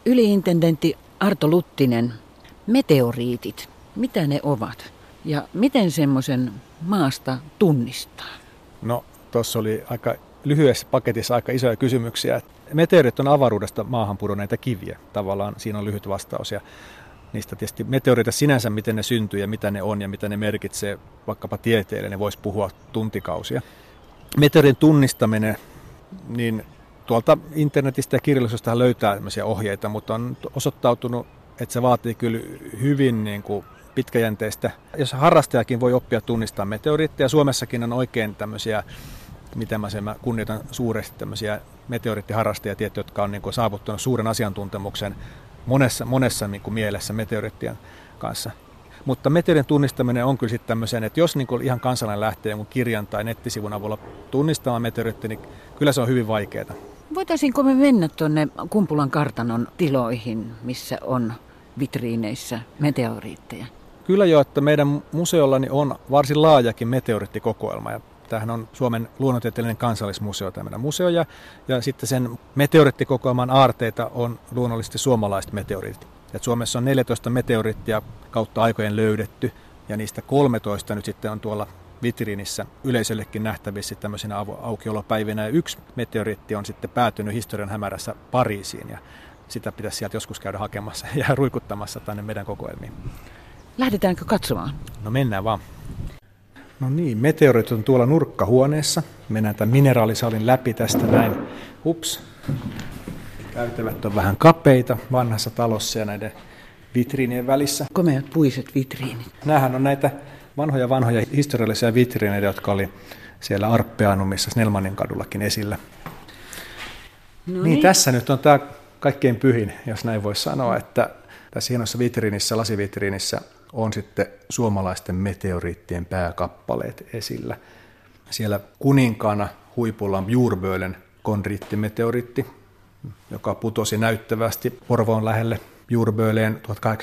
Yli-intendentti Arto Luttinen, meteoriitit, mitä ne ovat ja miten semmoisen maasta tunnistaa? No, tuossa oli aika lyhyessä paketissa aika isoja kysymyksiä. Meteoriit on avaruudesta maahan pudonneita kiviä. Tavallaan siinä on lyhyt vastaus. Ja niistä tietysti meteoriita sinänsä, miten ne syntyy ja mitä ne on ja mitä ne merkitsee vaikkapa tieteelle, ne voisi puhua tuntikausia. Meteorin tunnistaminen, niin tuolta internetistä ja kirjallisuudesta löytää tämmöisiä ohjeita, mutta on osoittautunut, että se vaatii kyllä hyvin pitkäjänteistä. Jos harrastajakin voi oppia tunnistaa meteoriitteja, Suomessakin on oikein tämmöisiä, mitä mä kunnioitan suuresti, tämmöisiä meteoriittiharrastajia, jotka on saavuttanut suuren asiantuntemuksen monessa mielessä meteoriittien kanssa. Mutta meteorin tunnistaminen on kyllä sitten tämmöisen, että jos ihan kansalainen lähtee jonkun kirjan tai nettisivun avulla tunnistamaan meteoriittia, niin kyllä se on hyvin vaikeaa. Voitaisiinko me mennä tuonne Kumpulan kartanon tiloihin, missä on vitriineissä meteoriitteja? Kyllä jo, että meidän museollani on varsin laajakin meteoriittikokoelma. Ja tämähän on Suomen luonnontieteellinen kansallismuseo, tämä meidän museo. Ja sitten sen meteoriittikokoelman aarteita on luonnollisesti suomalaiset meteoriitit. Et Suomessa on 14 meteoriittia kautta aikojen löydetty, ja niistä 13 nyt sitten on tuolla vitriinissä yleisöllekin nähtävissä tämmöisenä aukiolopäivinä. Ja yksi meteoriitti on sitten päätynyt historian hämärässä Pariisiin, ja sitä pitäisi sieltä joskus käydä hakemassa ja ruikuttamassa tänne meidän kokoelmiin. Lähdetäänkö katsomaan? No mennään vaan. No niin, meteoriitit on tuolla nurkkahuoneessa. Mennään tämän mineraalisalin läpi tästä näin. Ups. Käytävät on vähän kapeita vanhassa talossa ja näiden vitriinien välissä. Komeat puiset vitriinit. Nämähän on näitä vanhoja historiallisia vitriineitä, jotka oli siellä Arppeanumissa Snellmanin kadullakin esillä. No niin, tässä nyt on tämä kaikkein pyhin, jos näin voisi sanoa, että tässä hienossa vitriinissä, lasivitriinissä on sitten suomalaisten meteoriittien pääkappaleet esillä. Siellä kuninkaana huipulla on Djurbölen kondriittimeteoriitti, joka putosi näyttävästi Porvoon lähelle Djurböleen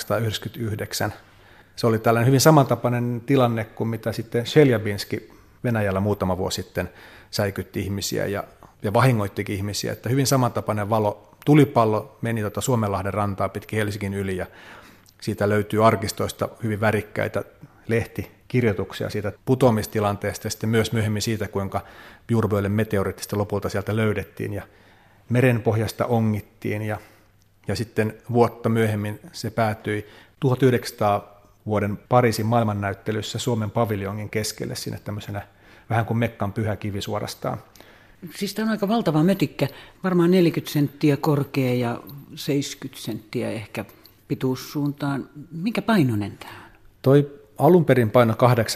1899. Se oli tällainen hyvin samantapainen tilanne kuin mitä sitten Tseljabinski Venäjällä muutama vuosi sitten säikytti ihmisiä ja vahingoittikin ihmisiä. Että hyvin samantapainen tulipallo meni Suomenlahden rantaa pitkin Helsingin yli ja siitä löytyy arkistoista hyvin värikkäitä lehtikirjoituksia siitä putoamistilanteesta ja sitten myös myöhemmin siitä, kuinka Djurbölen meteoriittista lopulta sieltä löydettiin ja merenpohjasta ongittiin ja sitten vuotta myöhemmin se päätyi 1900 vuoden Pariisin maailmannäyttelyssä Suomen paviljongin keskelle sinne tämmöisenä vähän kuin Mekkan pyhä kivi suorastaan. Siis tämä on aika valtava mötikkä, varmaan 40 senttiä korkea ja 70 senttiä ehkä pituussuuntaan. Minkä painoinen tämä on? Toi alun perin paino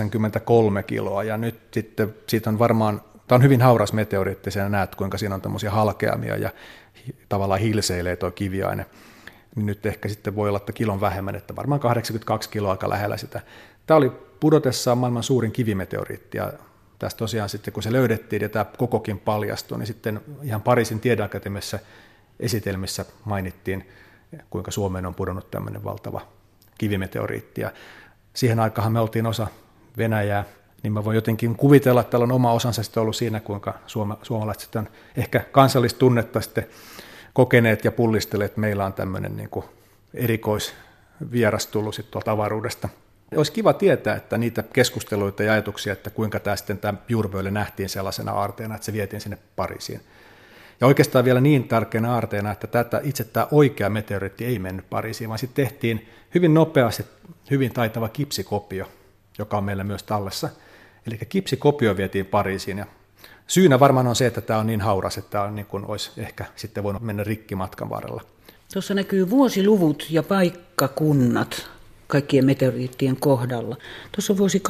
83 kiloa ja nyt sitten siitä on varmaan, tämä on hyvin hauras meteoriitti, ja näet kuinka siinä on tämmöisiä halkeamia ja tavallaan hilseilee tuo kiviaine. Nyt ehkä sitten voi olla, että kilon vähemmän, että varmaan 82 kiloa aika lähellä sitä. Tämä oli pudotessaan maailman suurin kivimeteoriitti ja tästä tosiaan sitten kun se löydettiin ja tämä kokokin paljastui, niin sitten ihan Pariisin tiedeakatemiassa esitelmissä mainittiin, kuinka Suomeen on pudonnut tämmöinen valtava kivimeteoriitti. Ja siihen aikaan me oltiin osa Venäjää, niin mä voin jotenkin kuvitella, että täällä on oma osansa sitten ollut siinä, kuinka suomalaiset sitten on ehkä kansallistunnetta sitten kokeneet ja pullistelleet, että meillä on tämmöinen niin kuin erikoisvieras tullut sitten tuolta avaruudesta. Olisi kiva tietää, että niitä keskusteluita ja ajatuksia, että kuinka tämä Djurböle nähtiin sellaisena aarteena, että se vietiin sinne Pariisiin. Ja oikeastaan vielä niin tärkeänä aarteena, että itse tämä oikea meteoriitti ei mennyt Pariisiin, vaan sitten tehtiin hyvin nopeasti hyvin taitava kipsikopio, joka on meillä myös tallessa. Eli kipsikopio vietiin Pariisiin ja syynä varmaan on se, että tämä on niin hauras, että tämä on niin kuin olisi ehkä sitten voinut mennä rikki matkan varrella. Tuossa näkyy vuosiluvut ja paikkakunnat kaikkien meteoriittien kohdalla. Tuossa on vuosi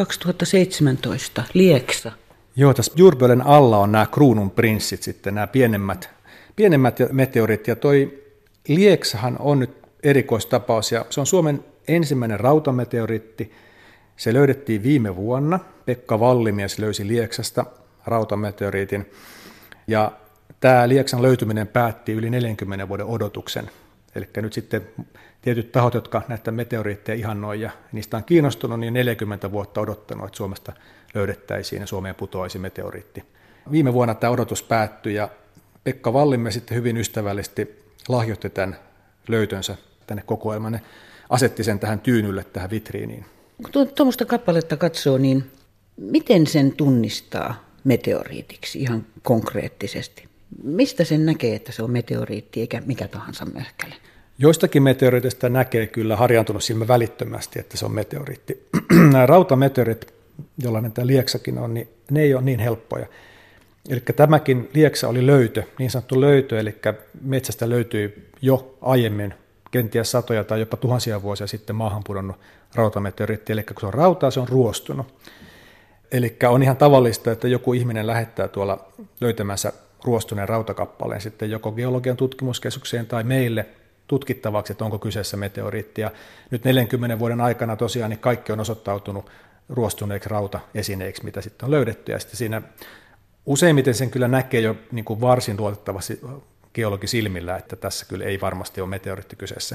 2017, Lieksa. Joo, tässä Djurbölen alla on nämä kruununprinssit sitten, nämä pienemmät meteoriitit. Ja toi Lieksahan on nyt erikoistapaus ja se on Suomen ensimmäinen rautameteoriitti. Se löydettiin viime vuonna. Pekka Vallimies löysi Lieksasta rautameteoriitin. Ja tämä Lieksan löytyminen päätti yli 40 vuoden odotuksen. Eli nyt sitten tietyt tahot, jotka näitä meteoriitteja ihannoi ja niistä on kiinnostunut, niin 40 vuotta odottanut, että Suomesta löydettäisiin ja Suomeen putoaisi meteoriitti. Viime vuonna tämä odotus päättyi ja Pekka Vallimme sitten hyvin ystävällisesti lahjoitti tämän löytönsä tänne kokoelmaan. Ne asetti sen tähän tyynylle, tähän vitriiniin. Kun tuommoista kappaletta katsoo, niin miten sen tunnistaa meteoriitiksi ihan konkreettisesti? Mistä sen näkee, että se on meteoriitti eikä mikä tahansa möhkäle? Joistakin meteoriitista näkee kyllä harjaantunut silmä välittömästi, että se on meteoriitti. Nämä rautameteoriitit, jollainen tämä Lieksakin on, niin ne ei ole niin helppoja. Eli tämäkin Lieksa oli löytö, niin sanottu löytö, eli metsästä löytyi jo aiemmin kenties satoja tai jopa tuhansia vuosia sitten maahan pudonnut rautameteoriitti, eli kun se on rautaa, se on ruostunut. Eli on ihan tavallista, että joku ihminen lähettää tuolla löytämänsä ruostuneen rautakappaleen sitten joko geologian tutkimuskeskukseen tai meille tutkittavaksi, että onko kyseessä meteoriitti. Ja nyt 40 vuoden aikana tosiaan niin kaikki on osoittautunut ruostuneeksi rautaesineiksi, mitä sitten on löydetty. Ja sitten siinä useimmiten sen kyllä näkee jo niin kuin varsin luotettavasti geologisilmillä, että tässä kyllä ei varmasti ole meteoriitti kyseessä.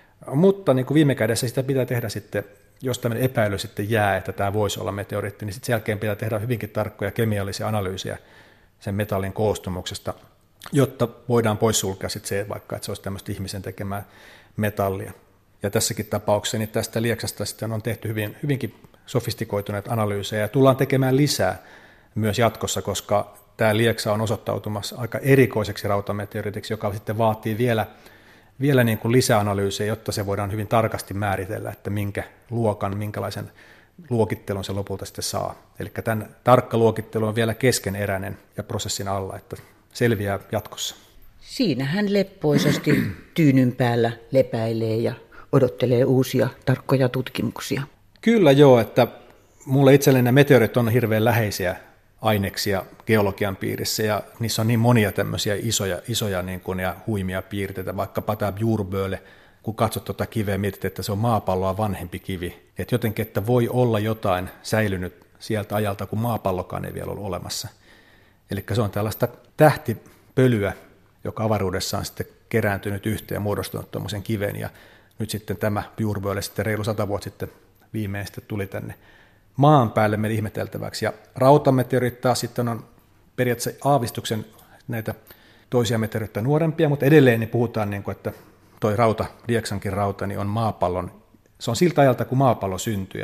Mutta niin kuin viime kädessä sitä pitää tehdä sitten, jos tämmöinen epäily sitten jää, että tämä voisi olla meteoriitti, niin sitten sen jälkeen pitää tehdä hyvinkin tarkkoja kemiallisia analyysejä sen metallin koostumuksesta, jotta voidaan poissulkea sitten se, vaikka että se olisi tämmöistä ihmisen tekemää metallia. Ja tässäkin tapauksessa niin tästä Lieksasta sitten on tehty hyvinkin sofistikoituneet analyysejä ja tullaan tekemään lisää myös jatkossa, koska tämä Lieksa on osoittautumassa aika erikoiseksi rautameteoriitiksi, joka sitten vaatii vielä niin kuin lisäanalyysejä, jotta se voidaan hyvin tarkasti määritellä, että minkä luokan, minkälaisen luokittelun se lopulta sitten saa. Eli tämän tarkka luokittelu on vielä keskeneräinen ja prosessin alla, että selviää jatkossa. Siinä hän leppoisasti tyynyn päällä lepäilee ja odottelee uusia tarkkoja tutkimuksia. Kyllä joo, että mulle itselleni nämä meteorit on hirveän läheisiä aineksia geologian piirissä, ja niissä on niin monia tämmöisiä isoja niin kuin, ja huimia piirteitä, vaikkapa tämä Bjurböle, kun katsot tuota kiveä, mietit, että se on maapalloa vanhempi kivi, että jotenkin, että voi olla jotain säilynyt sieltä ajalta, kun maapallokaan ei vielä ollut olemassa. Eli se on tällaista tähtipölyä, joka avaruudessa on sitten kerääntynyt yhteen ja muodostunut tuommoisen kiven, ja nyt sitten tämä Bjurböle sitten reilu 100 vuotta sitten viimein sitten tuli tänne maan päälle meidän ihmeteltäväksi. Ja rautameteoriit taas sitten on periaatteessa aavistuksen näitä toisia meteoriitteja nuorempia, mutta edelleen niin puhutaan, niin kuin, että toi rauta, Lieksankin rauta, niin on maapallon, se on siltä ajalta, kun maapallo syntyi.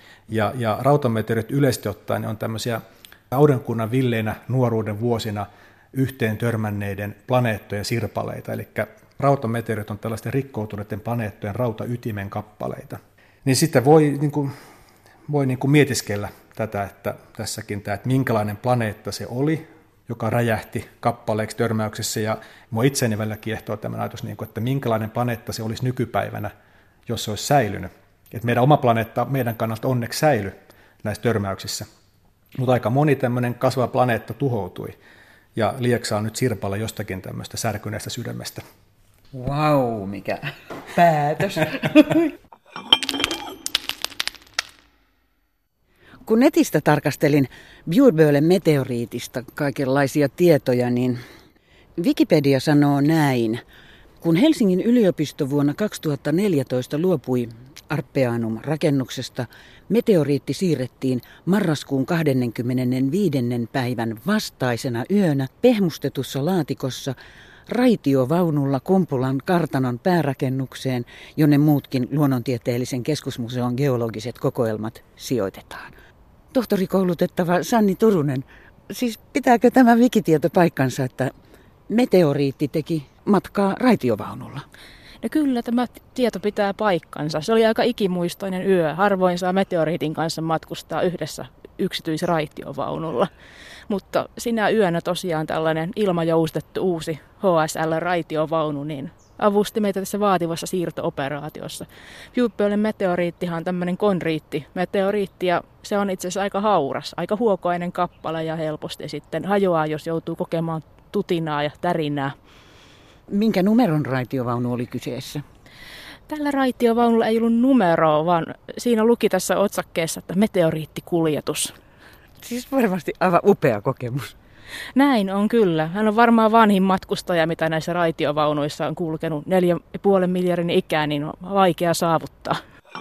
Ja rautameteoriit yleisesti ottaen on tämmöisiä aurinkokunnan villeinä nuoruuden vuosina yhteen törmänneiden planeettojen sirpaleita, eli rautameteoriit on tällaisten rikkoutuneiden planeettojen rautaytimen kappaleita. Niin sitten voi mietiskellä tätä, että tässäkin tämä, että minkälainen planeetta se oli, joka räjähti kappaleeksi törmäyksessä, ja minua itseäni välillä kiehtoo tämä ajatus, että minkälainen planeetta se olisi nykypäivänä, jos se olisi säilynyt. Että meidän oma planeetta meidän kannalta onneksi säilyi näissä törmäyksissä, mutta aika moni tämmöinen kasvava planeetta tuhoutui, ja Lieksa on nyt sirpalla jostakin tämmöistä särkyneestä sydämestä. Vau, mikä päätös! Kun netistä tarkastelin Bjurbölen meteoriitista kaikenlaisia tietoja, niin Wikipedia sanoo näin. Kun Helsingin yliopisto vuonna 2014 luopui Arpeanum-rakennuksesta, meteoriitti siirrettiin marraskuun 25. päivän vastaisena yönä pehmustetussa laatikossa raitiovaunulla Kumpulan kartanon päärakennukseen, jonne muutkin luonnontieteellisen keskusmuseon geologiset kokoelmat sijoitetaan. Tohtorikoulutettava Sanni Turunen, siis pitääkö tämä wikitieto paikkansa, että meteoriitti teki matkaa raitiovaunulla? No kyllä tämä tieto pitää paikkansa. Se oli aika ikimuistoinen yö. Harvoin saa meteoriitin kanssa matkustaa yhdessä yksityisraitiovaunulla. Mutta sinä yönä tosiaan tällainen ilmajoustettu uusi HSL-raitiovaunu niin avusti meitä tässä vaativassa siirto-operaatiossa. Bjurbölen meteoriittihan on tämmöinen konriittimeteoriitti ja se on itse asiassa aika hauras, aika huokoinen kappale ja helposti sitten hajoaa, jos joutuu kokemaan tutinaa ja tärinää. Minkä numeron raitiovaunu oli kyseessä? Tällä raitiovaunulla ei ollut numeroa, vaan siinä luki tässä otsakkeessa, että meteoriittikuljetus. Siis varmasti aivan upea kokemus. Näin on kyllä. Hän on varmaan vanhin matkustaja, mitä näissä raitiovaunuissa on kulkenut 4,5 miljardin ikään, niin on vaikea saavuttaa.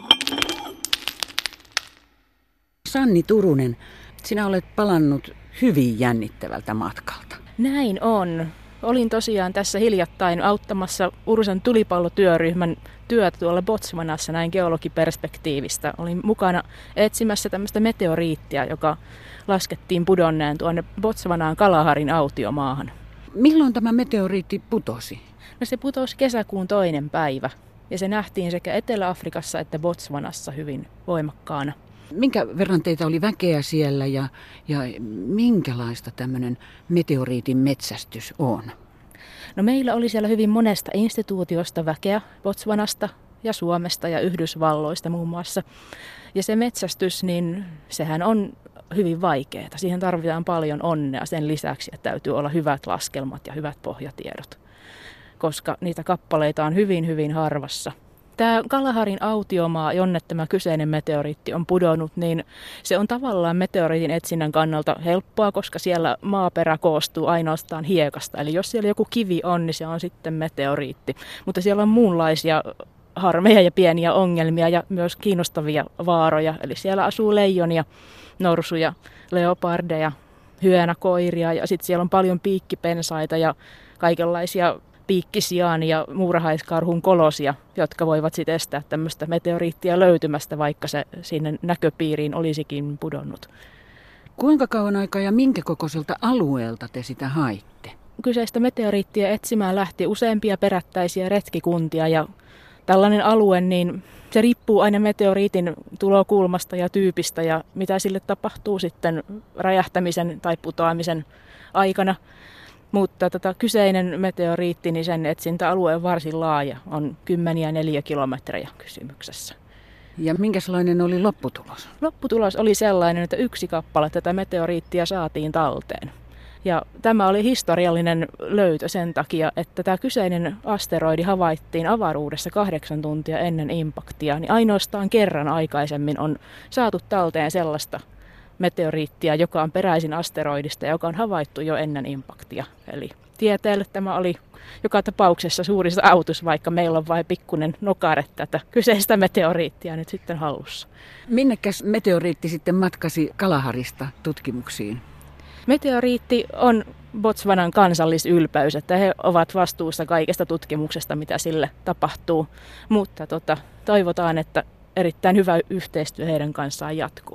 Sanni Turunen, sinä olet palannut hyvin jännittävältä matkalta. Näin on. Olin tosiaan tässä hiljattain auttamassa Ursan tulipallotyöryhmän työtä tuolla Botswanassa näin geologiperspektiivistä. Olin mukana etsimässä tämmöistä meteoriittia, joka laskettiin pudonneen tuonne Botswanaan Kalaharin autiomaahan. Milloin tämä meteoriitti putosi? No se putosi kesäkuun 2. päivä ja se nähtiin sekä Etelä-Afrikassa että Botswanassa hyvin voimakkaana. Minkä verran teitä oli väkeä siellä ja minkälaista tämmöinen meteoriitin metsästys on? No meillä oli siellä hyvin monesta instituutiosta väkeä, Botswanasta ja Suomesta ja Yhdysvalloista muun muassa. Ja se metsästys, niin sehän on hyvin vaikeaa. Siihen tarvitaan paljon onnea sen lisäksi, että täytyy olla hyvät laskelmat ja hyvät pohjatiedot, koska niitä kappaleita on hyvin, hyvin harvassa. Tämä Kalaharin autiomaa, jonne tämä kyseinen meteoriitti on pudonnut, niin se on tavallaan meteoriitin etsinnän kannalta helppoa, koska siellä maaperä koostuu ainoastaan hiekasta. Eli jos siellä joku kivi on, niin se on sitten meteoriitti. Mutta siellä on muunlaisia harmeja ja pieniä ongelmia ja myös kiinnostavia vaaroja. Eli siellä asuu leijonia, norsuja, leopardeja, hyönäkoiria ja sitten siellä on paljon piikkipensaita ja kaikenlaisia piikkisiaan ja muurahaiskarhun kolosia, jotka voivat sitten estää tämmöistä meteoriittia löytymästä, vaikka se sinne näköpiiriin olisikin pudonnut. Kuinka kauan aikaa ja minkä kokoiselta alueelta te sitä haitte? Kyseistä meteoriittia etsimään lähti useampia perättäisiä retkikuntia ja tällainen alue, niin se riippuu aina meteoriitin tulokulmasta ja tyypistä ja mitä sille tapahtuu sitten räjähtämisen tai putoamisen aikana. Mutta kyseinen meteoriitti, niin sen etsintäalue on varsin laaja, on 10 neliökilometrejä kysymyksessä. Ja minkälainen oli lopputulos? Lopputulos oli sellainen, että 1 kappale tätä meteoriittia saatiin talteen. Ja tämä oli historiallinen löytö sen takia, että tämä kyseinen asteroidi havaittiin avaruudessa 8 tuntia ennen impaktia, niin ainoastaan kerran aikaisemmin on saatu talteen sellaista meteoriittia, joka on peräisin asteroidista ja joka on havaittu jo ennen impaktia. Eli tieteelle tämä oli joka tapauksessa suuri saavutus, vaikka meillä on vain pikkuinen nokare tätä kyseistä meteoriittia nyt sitten hallussa. Minnekäs meteoriitti sitten matkasi Kalaharista tutkimuksiin? Meteoriitti on Botswanan kansallisylpeys, että he ovat vastuussa kaikesta tutkimuksesta, mitä sille tapahtuu. Mutta toivotaan, että erittäin hyvä yhteistyö heidän kanssaan jatkuu.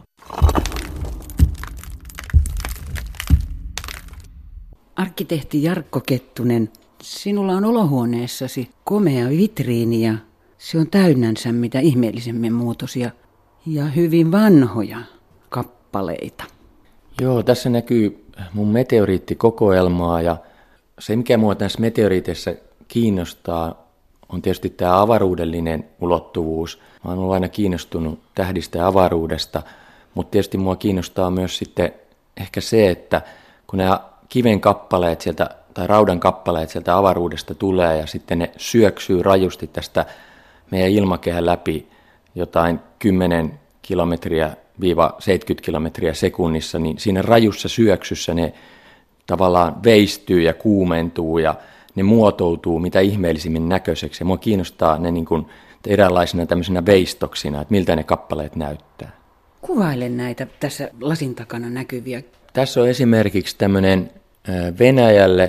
Arkkitehti Jarkko Kettunen, sinulla on olohuoneessasi komea vitriini ja se on täynnänsä mitä ihmeellisemmin muotoisia ja hyvin vanhoja kappaleita. Joo, tässä näkyy mun meteoriittikokoelmaa ja se mikä mua näissä meteoriiteissa kiinnostaa on tietysti tämä avaruudellinen ulottuvuus. Mä oon ollut aina kiinnostunut tähdistä ja avaruudesta, mutta tietysti mua kiinnostaa myös sitten ehkä se, että kun nämä kiven kappaleet sieltä, tai raudan kappaleet sieltä avaruudesta tulee ja sitten ne syöksyy rajusti tästä meidän ilmakehän läpi jotain 10 kilometriä 70 kilometriä sekunnissa, niin siinä rajussa syöksyssä ne tavallaan veistyy ja kuumentuu ja ne muotoutuu mitä ihmeellisimmin näköiseksi. Ja mua kiinnostaa ne niin kuin eräänlaisina tämmöisinä veistoksina, että miltä ne kappaleet näyttää. Kuvaile näitä tässä lasin takana näkyviä. Tässä on esimerkiksi tämmöinen Venäjälle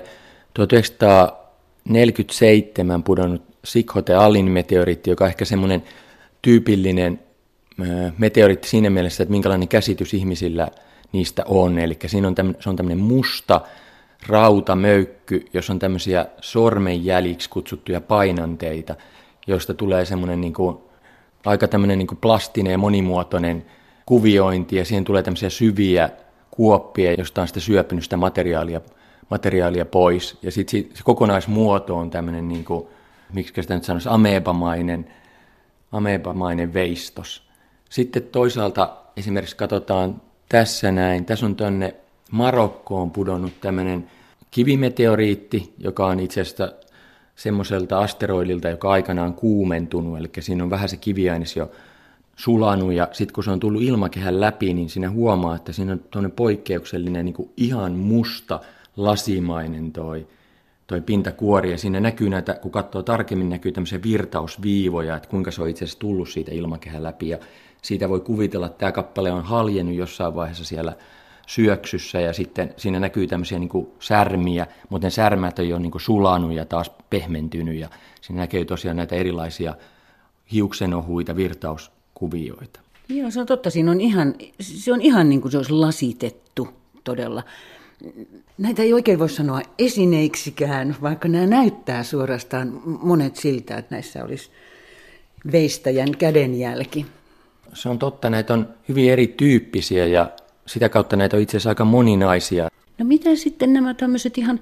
1947 pudonnut Sikhote-Alin meteoriitti, joka on ehkä semmoinen tyypillinen meteoriitti siinä mielessä, että minkälainen käsitys ihmisillä niistä on. Eli se on tämmöinen musta rautamöykky, jossa on tämmöisiä sormenjäljiksi kutsuttuja painanteita, joista tulee semmoinen aika tämmöinen plastinen ja monimuotoinen kuviointi, ja siihen tulee tämmöisiä syviä kuoppia, josta on sitten syöpynyt sitä materiaalia pois. Ja sitten se kokonaismuoto on tämmöinen, miksi sitä nyt sanoisi, amebamainen veistos. Sitten toisaalta esimerkiksi katsotaan tässä näin. Tässä on tuonne Marokkoon pudonnut tämmöinen kivimeteoriitti, joka on itse asiassa semmoiselta asteroidilta, joka aikanaan kuumentunut. Eli siinä on vähän se kiviaines jo sulanut ja sitten kun se on tullut ilmakehän läpi, niin siinä huomaa, että siinä on tuonne poikkeuksellinen ihan musta lasimainen toi pintakuori ja siinä näkyy näitä, kun katsoo tarkemmin, näkyy tämmöisiä virtausviivoja, että kuinka se on itse asiassa tullut siitä ilmakehän läpi ja siitä voi kuvitella, että tämä kappale on haljennut jossain vaiheessa siellä syöksyssä ja sitten siinä näkyy tämmöisiä niin kuin särmiä, mutta ne särmät on jo niin kuin sulanut ja taas pehmentynyt ja siinä näkyy tosiaan näitä erilaisia hiuksenohuita, virtauskuvioita. Joo, se on totta. Se on ihan niin kuin se olisi lasitettu todella. Näitä ei oikein voi sanoa esineiksikään, vaikka nämä näyttää suorastaan monet siltä, että näissä olisi veistäjän kädenjälki. Se on totta, näitä on hyvin erityyppisiä ja sitä kautta näitä on itse asiassa aika moninaisia. No mitä sitten nämä tämmöiset ihan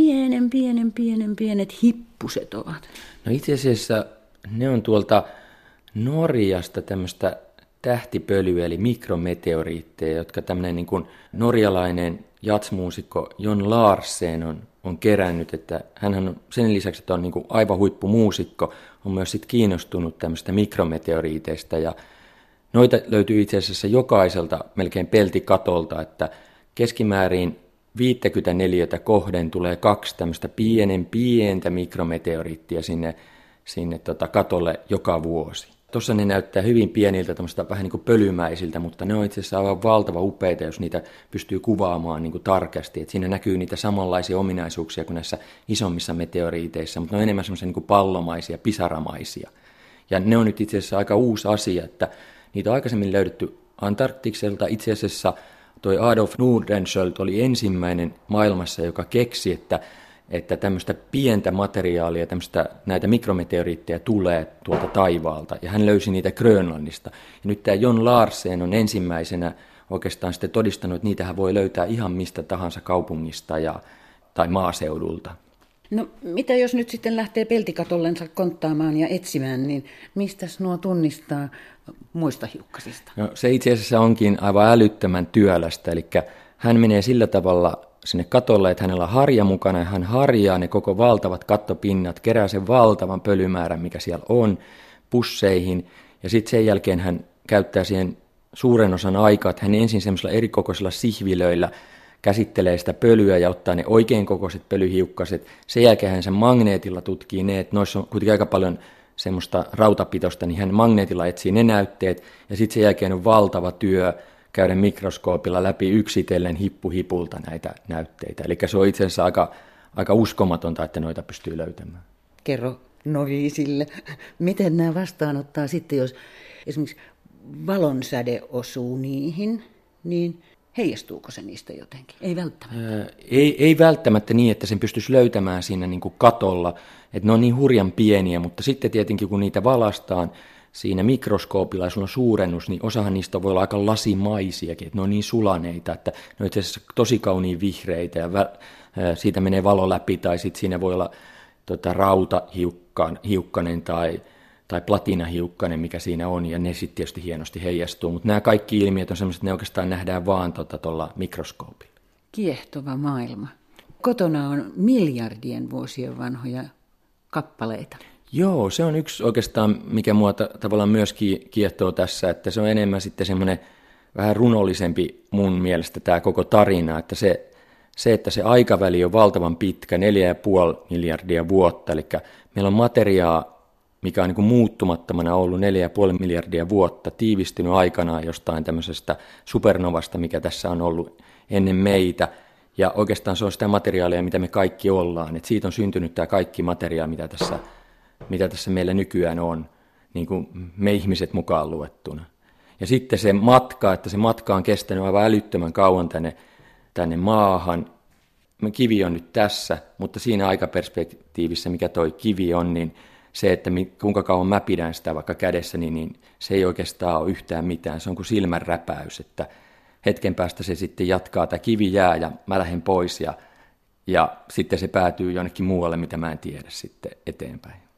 pienet hippuset ovat? No itse asiassa ne on tuolta Norjasta tämmöistä tähtipölyä eli mikrometeoriitteja, jotka tämmöinen niin kuin norjalainen jazzmuusikko Jon Larsen on kerännyt, että hän on sen lisäksi, että on niin kuin aivan huippumuusikko, on myös sit kiinnostunut tämmöistä mikrometeoriiteista ja noita löytyy itse asiassa jokaiselta melkein peltikatolta, että keskimäärin 54 kohden tulee 2 tämmöistä pientä mikrometeoriittia sinne katolle joka vuosi. Tuossa ne näyttää hyvin pieniltä, vähän niin kuin pölymäisiltä, mutta ne on itse asiassa aivan valtava upeita, jos niitä pystyy kuvaamaan niin kuin tarkasti. Et siinä näkyy niitä samanlaisia ominaisuuksia kuin näissä isommissa meteoriiteissa, mutta ne on enemmän semmoisia niin kuin pallomaisia, pisaramaisia. Ja ne on nyt itse asiassa aika uusi asia, että niitä on aikaisemmin löydetty Antarktikselta. Itse asiassa toi Adolf Nordenskjöld oli ensimmäinen maailmassa, joka keksi, että tämmöistä pientä materiaalia, näitä mikrometeoriitteja tulee tuolta taivaalta, ja hän löysi niitä Grönlannista. Ja nyt tämä Jon Larsen on ensimmäisenä oikeastaan sitten todistanut, että niitähän voi löytää ihan mistä tahansa kaupungista tai maaseudulta. No mitä jos nyt sitten lähtee peltikatollensa konttaamaan ja etsimään, niin mistäs nuo tunnistaa muista hiukkasista? No se itse asiassa onkin aivan älyttömän työlästä, eli hän menee sillä tavalla sinne katolle, että hänellä on harja mukana ja hän harjaa ne koko valtavat kattopinnat, kerää sen valtavan pölymäärän, mikä siellä on, pusseihin ja sitten sen jälkeen hän käyttää siihen suuren osan aikaa, että hän ensin semmoisilla erikokoisilla sihvilöillä käsittelee sitä pölyä ja ottaa ne oikein kokoiset pölyhiukkaset. Sen jälkeen hän sen magneetilla tutkii ne, että noissa on kuitenkin aika paljon semmoista rautapitosta, niin hän magneetilla etsii ne näytteet ja sitten sen jälkeen on valtava työ käydä mikroskoopilla läpi yksitellen hippuhipulta näitä näytteitä. Eli se on itse asiassa aika uskomatonta, että noita pystyy löytämään. Kerro noviisille, miten nämä vastaanottaa sitten, jos esimerkiksi valonsäde osuu niihin, niin heijastuuko se niistä jotenkin? Ei välttämättä. Ei välttämättä niin, että sen pystyisi löytämään siinä niin kuin katolla, että ne on niin hurjan pieniä, mutta sitten tietenkin kun niitä valastaan siinä mikroskoopilla ja sulla on suurennus, niin osahan niistä voi olla aika lasimaisiakin, että ne on niin sulaneita, että ne on itse asiassa tosi kauniin vihreitä ja siitä menee valo läpi tai sitten siinä voi olla rautahiukkanen tai platinahiukkanen, mikä siinä on, ja ne sitten tietysti hienosti heijastuu. Mutta nämä kaikki ilmiöt on sellaiset, että ne oikeastaan nähdään vaan tuolla mikroskoopilla. Kiehtova maailma. Kotona on miljardien vuosien vanhoja kappaleita. Joo, se on yksi oikeastaan, mikä mua tavallaan myös kiehtoo tässä, että se on enemmän sitten semmoinen vähän runollisempi mun mielestä tämä koko tarina, että että se aikaväli on valtavan pitkä, 4,5 miljardia vuotta, eli meillä on materiaa, mikä on niin kuin muuttumattomana ollut 4,5 miljardia vuotta, tiivistynyt aikanaan jostain tämmöisestä supernovasta, mikä tässä on ollut ennen meitä, ja oikeastaan se on sitä materiaalia, mitä me kaikki ollaan, että siitä on syntynyt tämä kaikki materiaali, mitä tässä meillä nykyään on, niin kuin me ihmiset mukaan luettuna. Ja sitten se matka on kestänyt aivan älyttömän kauan tänne maahan. Kivi on nyt tässä, mutta siinä aikaperspektiivissä, mikä toi kivi on, niin se, että kuinka kauan mä pidän sitä vaikka kädessä, niin se ei oikeastaan ole yhtään mitään. Se on kuin silmänräpäys, että hetken päästä se sitten jatkaa, tämä kivi jää ja mä lähden pois ja sitten se päätyy jonnekin muualle, mitä mä en tiedä sitten eteenpäin.